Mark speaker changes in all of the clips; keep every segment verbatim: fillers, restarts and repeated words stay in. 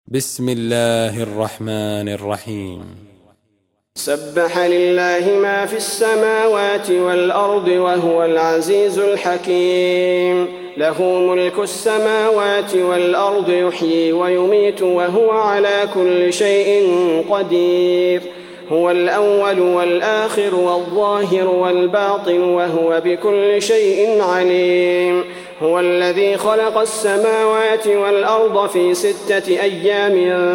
Speaker 1: بسم الله الرحمن الرحيم.
Speaker 2: سبح لله ما في السماوات والأرض وهو العزيز الحكيم. له ملك السماوات والأرض يحيي ويميت وهو على كل شيء قدير. هو الأول والآخر والظاهر والباطن وهو بكل شيء عليم. هو الذي خلق السماوات والأرض في ستة أيام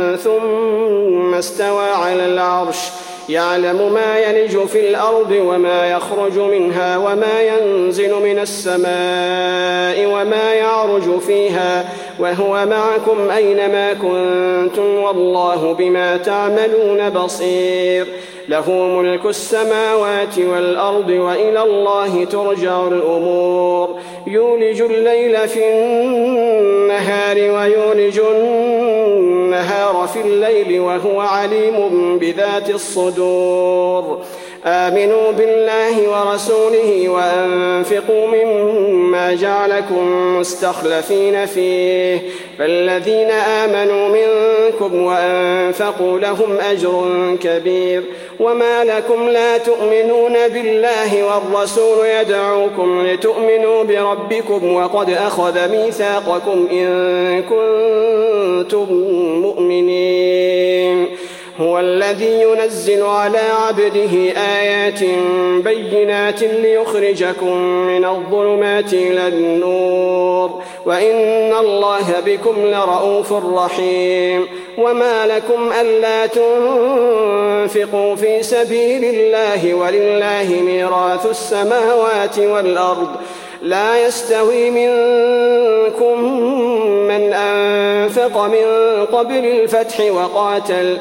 Speaker 2: ثم استوى على العرش يعلم ما يلج في الأرض وما يخرج منها وما ينزل من السماء وما يعرج فيها وهو معكم أينما كنتم والله بما تعملون بصير. له ملك السماوات والأرض وإلى الله ترجع الأمور. يولج الليل في النهار ويولج النهار في الليل وهو عليم بذات الصدور. آمنوا بالله ورسوله وأنفقوا مما جعلكم مستخلفين فيه فالذين آمنوا منكم وأنفقوا لهم أجر كبير. وما لكم لا تؤمنون بالله والرسول يدعوكم لتؤمنوا بربكم وقد أخذ ميثاقكم إن كنتم مؤمنين. هو الذي ينزل على عبده آيات بينات ليخرجكم من الظلمات إلى النور وإن الله بكم لرؤوف رحيم. وما لكم ألا تنفقوا في سبيل الله ولله ميراث السماوات والأرض لا يستوي منكم من أنفق من قبل الفتح وقاتل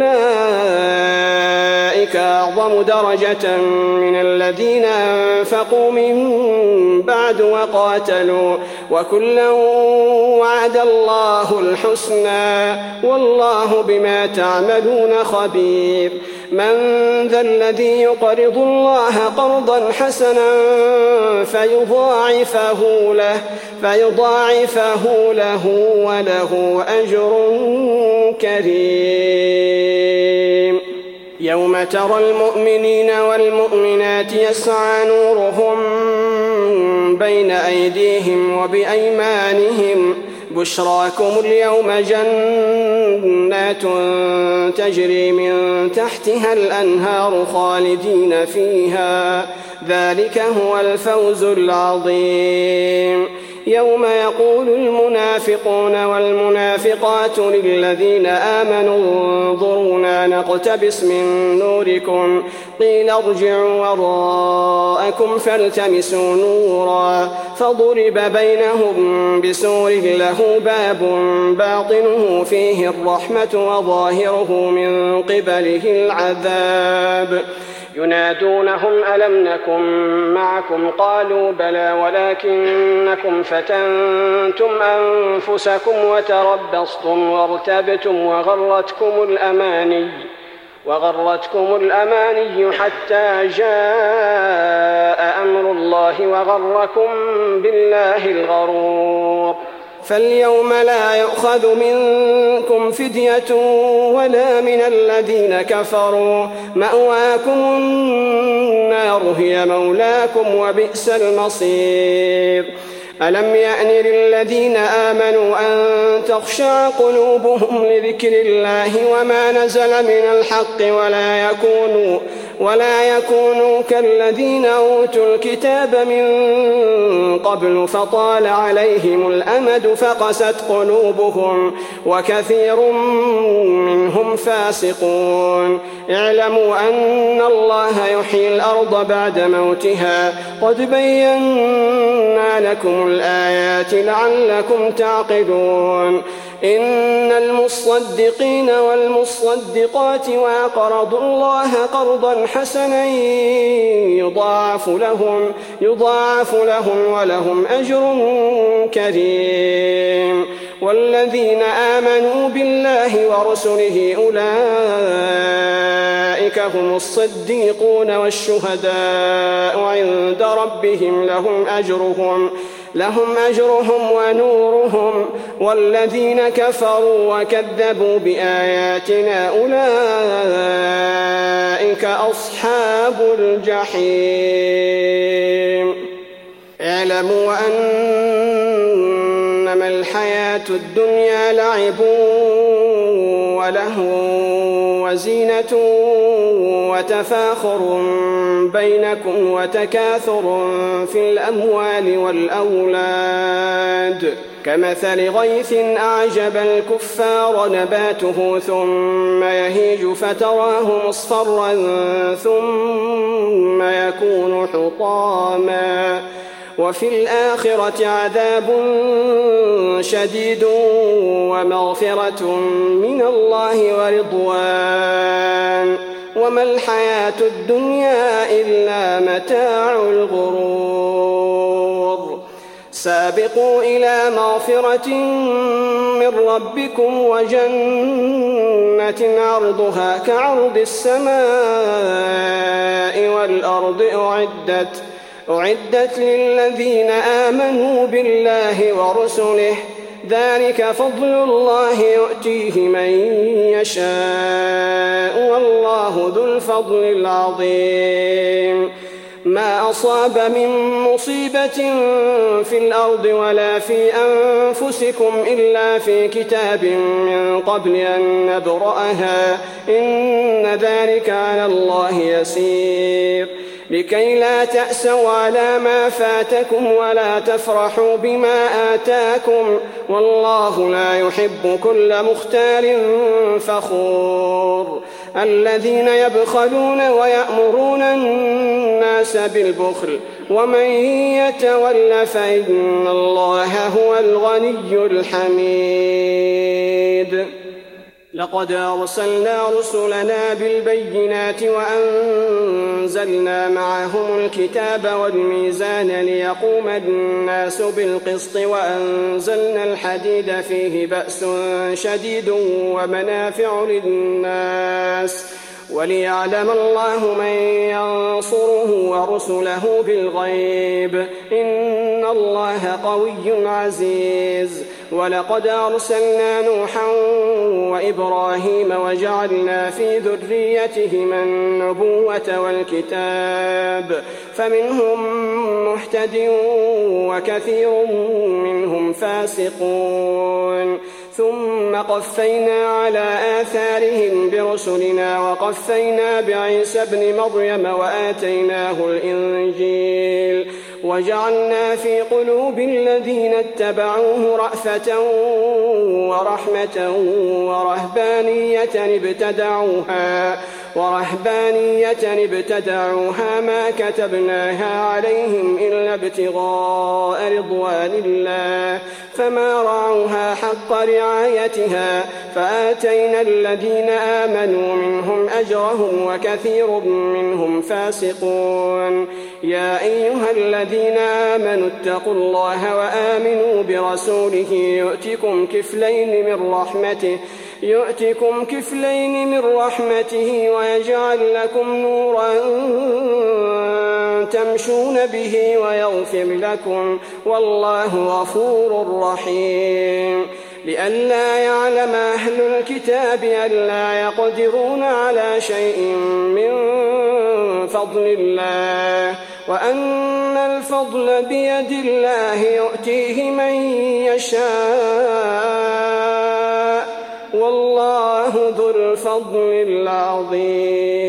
Speaker 2: أولئك أعظم درجة من الذين أنفقوا من بعد وقاتلوا وكلا وعد الله الحسنى والله بما تعملون خبير. من ذا الذي يقرض الله قرضا حسنا فيضاعفه له, فيضاعفه له وله أجر كريم. يوم ترى المؤمنين والمؤمنات يسعى نورهم بين أيديهم وبأيمانهم بشراكم اليوم جنات تجري من تحتها الأنهار خالدين فيها ذلك هو الفوز العظيم. يوم يقول المنافقون والمنافقات للذين آمنوا انظرونا نقتبس من نوركم قيل ارجعوا وراءكم فالتمسوا نورا فضرب بينهم بسور له باب باطنه فيه الرحمة وظاهره من قبله العذاب. ينادونهم ألم نكن معكم قالوا بلى ولكنكم فتنتم أنفسكم وتربصتم وارتبتم وغرتكم الأماني وغرتكم الأماني حتى جاء أمر الله وغركم بالله الغرور. فاليوم لا يؤخذ منكم فدية ولا من الذين كفروا مأواكم النار هي مولاكم وبئس المصير. ألم يأن للذين آمنوا أن تخشع قلوبهم لذكر الله وما نزل من الحق ولا يكونوا, ولا يكونوا كالذين أوتوا الكتاب من قبل فطال عليهم الأمد فقست قلوبهم وكثير منهم فاسقون. اعلموا أن الله يحيي الأرض بعد موتها قد بينا لكم الآيات لعلكم تعقلون. إن المصدقين والمصدقات وأقرضوا الله قرضا حسنا يضاعف لهم, يضاعف لهم ولهم أجر كريم. والذين آمنوا بالله ورسله أولئك هم الصديقون والشهداء عند ربهم لهم أجرهم لهم أجرهم ونورهم والذين كفروا وكذبوا بآياتنا أولئك أصحاب الجحيم. اعلموا أنما الحياة الدنيا لعب ولهو وزينة وتفاخر بينكم وتكاثر في الأموال والأولاد كمثل غيث أعجب الكفار نباته ثم يهيج فتراه مصفرا ثم يكون حطاما وفي الآخرة عذاب شديد ومغفرة من الله ورضوان وما الحياة الدنيا إلا متاع الغرور. سابقوا إلى مغفرة من ربكم وجنة عرضها كعرض السماء والأرض أعدت أعدت للذين آمنوا بالله ورسله ذلك فضل الله يؤتيه من يشاء والله ذو الفضل العظيم. ما أصاب من مصيبة في الأرض ولا في أنفسكم إلا في كتاب من قبل أن نبرأها إن ذلك على الله يسير. لكي لا تأسوا على ما فاتكم ولا تفرحوا بما آتاكم والله لا يحب كل مختال فخور. الذين يبخلون ويأمرون الناس بالبخل ومن يتول فإن الله هو الغني الحميد. لقد أرسلنا رسلنا بالبينات وأنزلنا معهم الكتاب والميزان ليقوم الناس بالقسط وأنزلنا الحديد فيه بأس شديد ومنافع للناس وليعلم الله من ينصره ورسله بالغيب إن الله قوي عزيز. ولقد أرسلنا نوحا وإبراهيم وجعلنا في ذريتهما النبوة والكتاب فمنهم مهتد وكثير منهم فاسقون. ثم قفينا على آثارهم برسلنا وقفينا بعيسى ابن مريم وآتيناه الإنجيل وجعلنا في قلوب الذين اتبعوه رأفة ورحمة ورهبانية ابتدعوها ورهبانية ابتدعوها ما كتبناها عليهم إلا ابتغاء رضوان الله فما رعوها حق رعايتها فآتينا الذين آمنوا منهم أجرهم وكثير منهم فاسقون. يا أيها الذين آمنوا اتقوا الله وآمنوا برسوله يؤتكم كفلين من رحمته يؤتكم كفلين من رحمته ويجعل لكم نورا تمشون به ويغفر لكم والله غفور رحيم. لئلا يعلم أهل الكتاب ألا يقدرون على شيء من فضل الله وأن الفضل بيد الله يؤتيه من يشاء والله ذو الفضل العظيم.